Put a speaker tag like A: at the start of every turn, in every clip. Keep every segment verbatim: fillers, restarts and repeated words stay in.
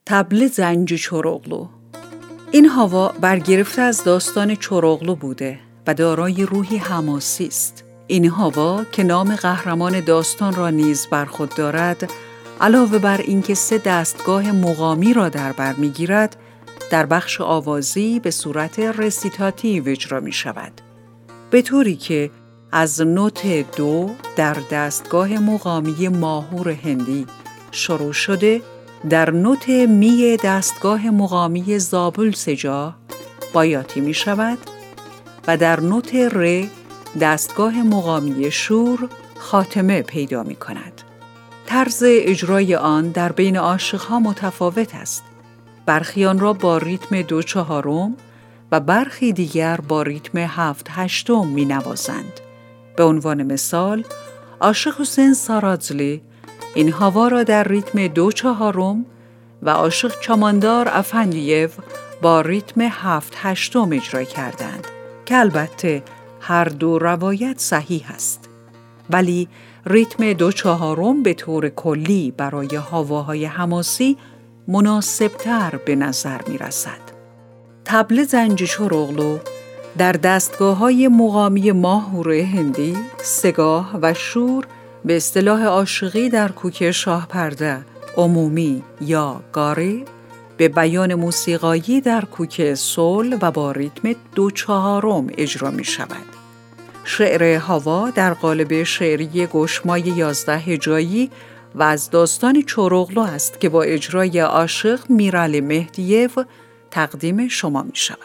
A: طبل زنج چراغلو. این هاوا برگرفته از داستان چراغلو بوده و دارای روحی حماسی است. این هاوا که نام قهرمان داستان را نیز بر خود دارد، علاوه بر اینکه سه دستگاه مقامی را در بر می‌گیرد، در بخش آوازی به صورت رسیتاتیو اجرا می شود. به طوری که از نوت دو در دستگاه مقامی ماهور هندی شروع شده، در نوت می دستگاه مقامی زابل سجا بایاتی می شود و در نوت ر دستگاه مقامی شور خاتمه پیدا می کند. طرز اجرای آن در بین عاشق‌ها متفاوت است. برخی آن را با ریتم دو چهارم و برخی دیگر با ریتم هفت هشتم می نوازند. به عنوان مثال، عاشق حسین سارازلی این هاوا را در ریتم دو چهارم و عاشق چاماندار افندیو با ریتم هفت هشتم اجرا کردند که البته هر دو روایت صحیح است. ولی ریتم دو چهارم به طور کلی برای هاواهای حماسی مناسبتر به نظر می رسد. طبل زنج چراغلو در دستگاه‌های مقامی ماهور هندی، سگاه و شور به اصطلاح عاشقی در کوک شاهپرده، عمومی یا گاره، به بیان موسیقایی در کوک سول و با ریتم دو چهارم اجرا می شود. شعر هاوا در قالب شعری گوشمای یازده هجایی و از داستان چراغلو است که با اجرای عاشق میرعلی مهدیو تقدیم شما می شود.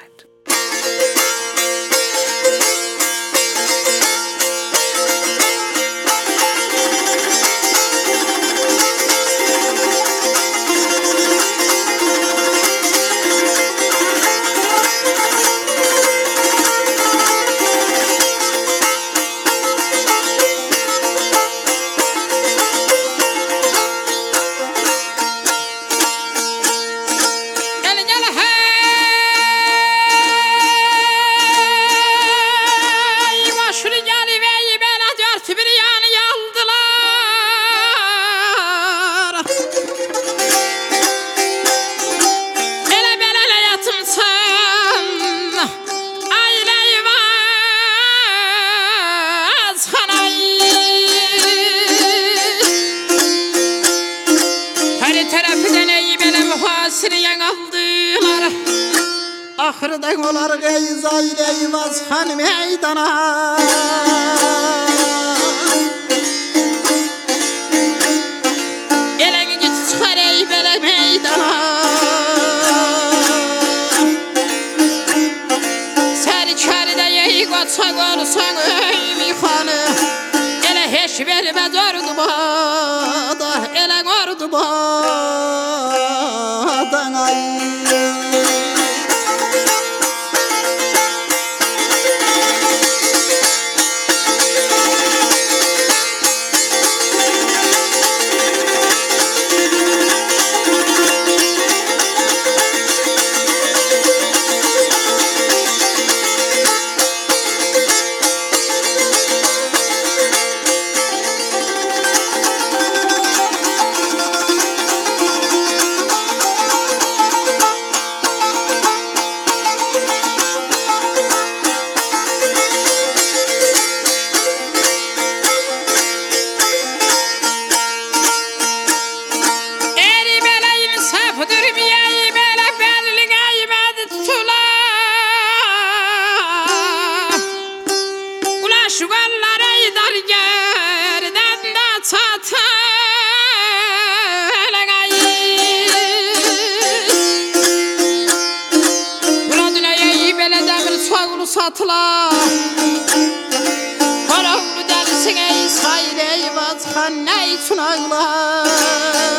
B: Ahırda olar geyzayla vazhan meydana Eleni git çıkarey bele meydana Seni çarıda yeyi kaçak olsan öyli hanı Ele heş vermez ordu bada Elen ordu badan ay Satla Karavlu dersin ey sayre vazhan ey sunaglar